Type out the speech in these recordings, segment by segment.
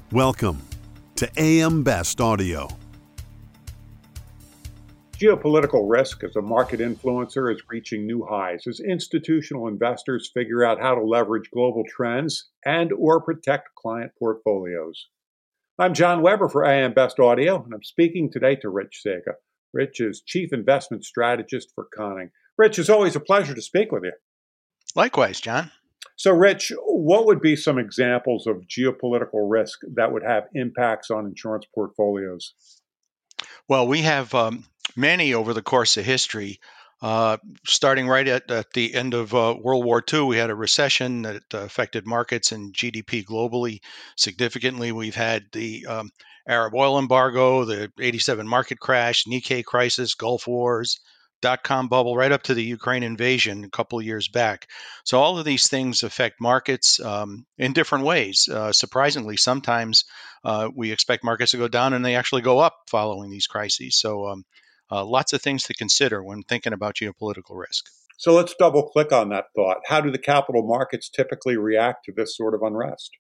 Welcome to AM Best Audio. Geopolitical risk as a market influencer is reaching new highs as institutional investors figure out how to leverage global trends and or protect client portfolios. I'm John Weber for AM Best Audio, and I'm speaking today to Rich Sega. Rich is Chief Investment Strategist for Conning. Rich, it's always a pleasure to speak with you. Likewise, John. So, Rich, what would be some examples of geopolitical risk that would have impacts on insurance portfolios? Well, we have many over the course of history. Starting right at the end of World War II, we had a recession that affected markets and GDP globally significantly. We've had the Arab oil embargo, the '87 market crash, Nikkei crisis, Gulf Wars, dot-com bubble, right up to the Ukraine invasion a couple of years back. So all of these things affect markets in different ways. Surprisingly, sometimes we expect markets to go down and they actually go up following these crises. So lots of things to consider when thinking about geopolitical risk. So let's double click on that thought. How do the capital markets typically react to this sort of unrest?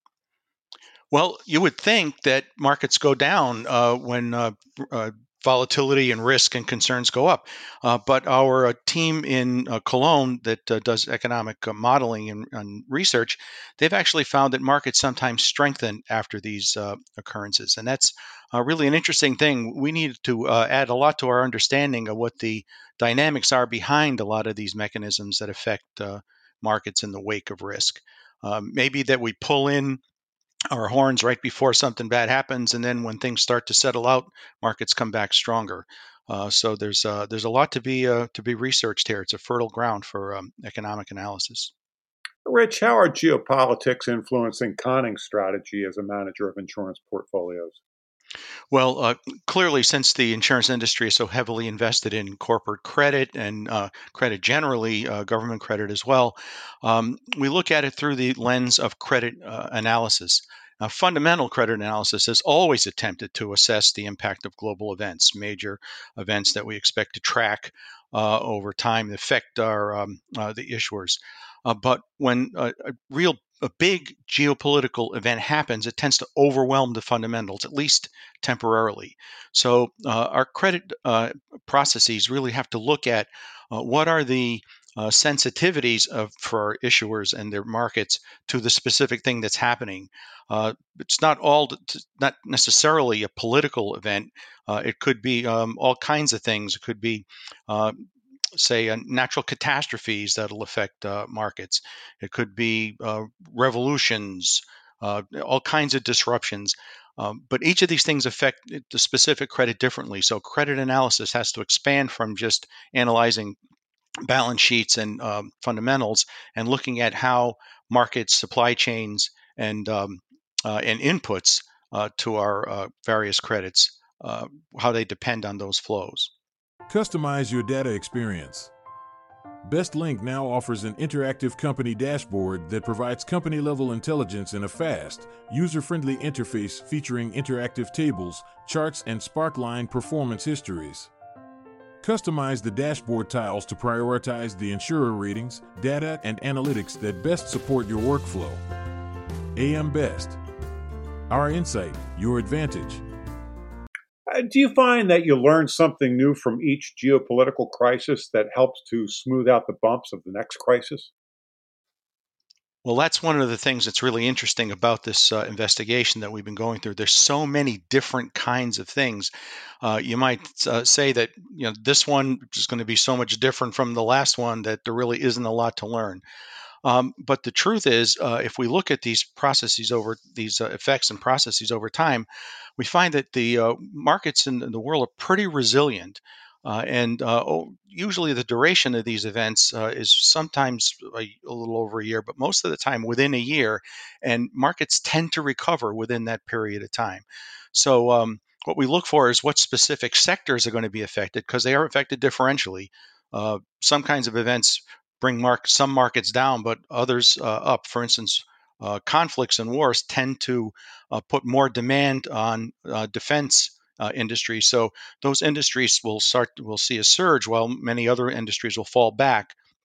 Well, you would think that markets go down when volatility and risk and concerns go up. But our team in Cologne that does economic modeling and research, they've actually found that markets sometimes strengthen after these occurrences. And that's really an interesting thing. We need to add a lot to our understanding of what the dynamics are behind a lot of these mechanisms that affect markets in the wake of risk. Maybe that we pull in our horns right before something bad happens, and then when things start to settle out, markets come back stronger. So there's a lot to be researched here. It's a fertile ground for economic analysis. Rich, how are geopolitics influencing Conning's strategy as a manager of insurance portfolios? Well, clearly, since the insurance industry is so heavily invested in corporate credit and credit generally, government credit as well, we look at it through the lens of credit analysis. Fundamental credit analysis has always attempted to assess the impact of global events, major events that we expect to track over time that affect the issuers. But when a big geopolitical event happens, it tends to overwhelm the fundamentals, at least temporarily. So our credit processes really have to look at what are the sensitivities for our issuers and their markets to the specific thing that's happening. It's not necessarily a political event. It could be all kinds of things. It could be say natural catastrophes that'll affect markets. It could be revolutions, all kinds of disruptions. But each of these things affect the specific credit differently. So credit analysis has to expand from just analyzing balance sheets and fundamentals and looking at how markets, supply chains, and inputs to our various credits, how they depend on those flows. Customize your data experience. BestLink now offers an interactive company dashboard that provides company-level intelligence in a fast, user-friendly interface featuring interactive tables, charts, and Sparkline performance histories. Customize the dashboard tiles to prioritize the insurer ratings, data, and analytics that best support your workflow. AM Best. Our insight, your advantage. Do you find that you learn something new from each geopolitical crisis that helps to smooth out the bumps of the next crisis? Well, that's one of the things that's really interesting about this investigation that we've been going through. There's so many different kinds of things. You might say that this one is going to be so much different from the last one that there really isn't a lot to learn. But the truth is, if we look at these processes over these effects and processes over time, we find that the markets in the world are pretty resilient. And usually the duration of these events is sometimes a little over a year, but most of the time within a year. And markets tend to recover within that period of time. So what we look for is what specific sectors are going to be affected because they are affected differentially. Some kinds of events bring some markets down, but others up. For instance, conflicts and wars tend to put more demand on defense industry. So those industries will see a surge while many other industries will fall back.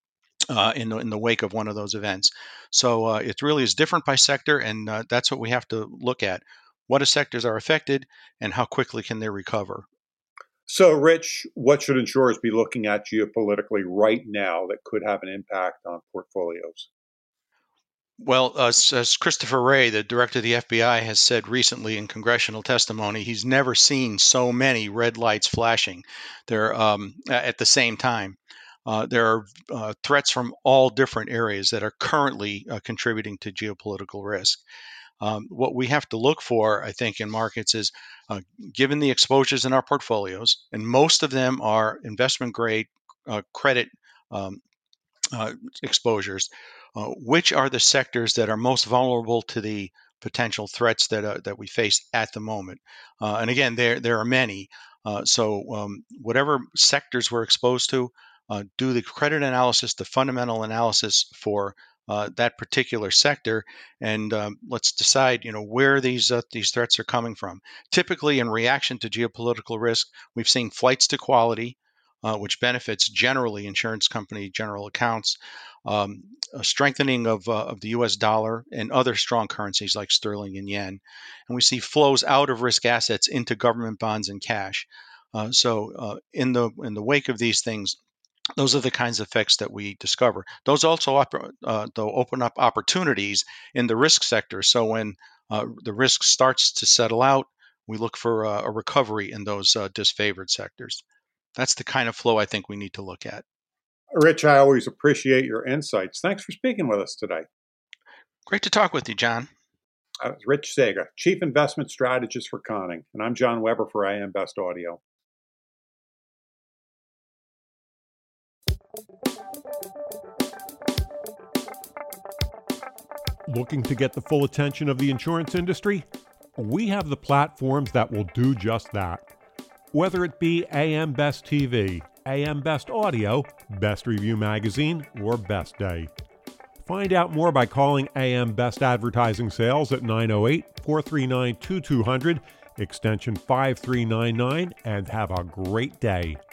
in the wake of one of those events. So it really is different by sector, and that's what we have to look at. What sectors are affected, and how quickly can they recover? So, Rich, what should insurers be looking at geopolitically right now that could have an impact on portfolios? Well, as Christopher Wray, the director of the FBI, has said recently in congressional testimony, he's never seen so many red lights flashing there at the same time. There are threats from all different areas that are currently contributing to geopolitical risk. What we have to look for, I think, in markets is given the exposures in our portfolios, and most of them are investment grade credit um, exposures, which are the sectors that are most vulnerable to the potential threats that we face at the moment? And again, there are many. Whatever sectors we're exposed to, do the credit analysis, the fundamental analysis for that particular sector, and let's decide, where these threats are coming from. Typically, in reaction to geopolitical risk, we've seen flights to quality, which benefits generally insurance company general accounts, a strengthening of the U.S. dollar and other strong currencies like sterling and yen, and we see flows out of risk assets into government bonds and cash. In the wake of these things, those are the kinds of effects that we discover. Those also they'll open up opportunities in the risk sector. So when the risk starts to settle out, we look for a recovery in those disfavored sectors. That's the kind of flow I think we need to look at. Rich, I always appreciate your insights. Thanks for speaking with us today. Great to talk with you, John. Rich Sega, Chief Investment Strategist for Conning, and I'm John Weber for AM Best Audio. Looking to get the full attention of the insurance industry? We have the platforms that will do just that. Whether it be AM Best TV, AM Best Audio, Best Review Magazine, or Best Day. Find out more by calling AM Best Advertising Sales at 908-439-2200, extension 5399, and have a great day.